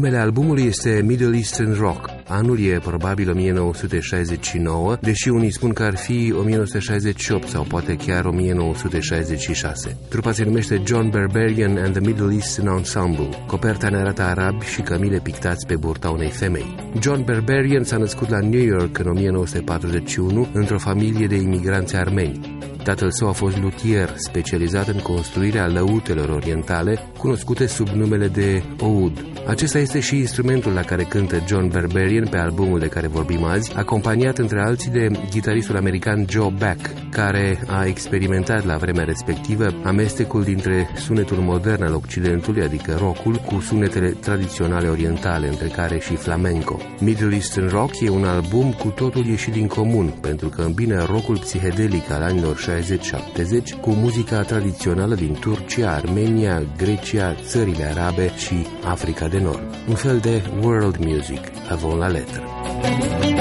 Numele albumului este Middle Eastern Rock. Anul e probabil 1969, deși unii spun că ar fi 1968 sau poate chiar 1966. Trupa se numește John Barbarian and the Middle Eastern Ensemble. Coperta ne arată arabi și cămile pictați pe burta unei femei. John Barbarian s-a născut la New York în 1941 într-o familie de imigranți armeni. Tatăl său a fost luthier, specializat în construirea lăutelor orientale, cunoscute sub numele de oud. Acesta este și instrumentul la care cântă John Barbarian pe albumul de care vorbim azi, acompaniat între alții de gitaristul american Joe Back, care a experimentat la vremea respectivă amestecul dintre sunetul modern al Occidentului, adică rockul, cu sunetele tradiționale orientale, între care și flamenco. Middle Eastern Rock e un album cu totul ieșit din comun, pentru că îmbină rockul psihedelic al anilor 60-70 cu muzica tradițională din Turcia, Armenia, Grecia, țările arabe și Africa de Nord. Un fel de world music, avant la letră.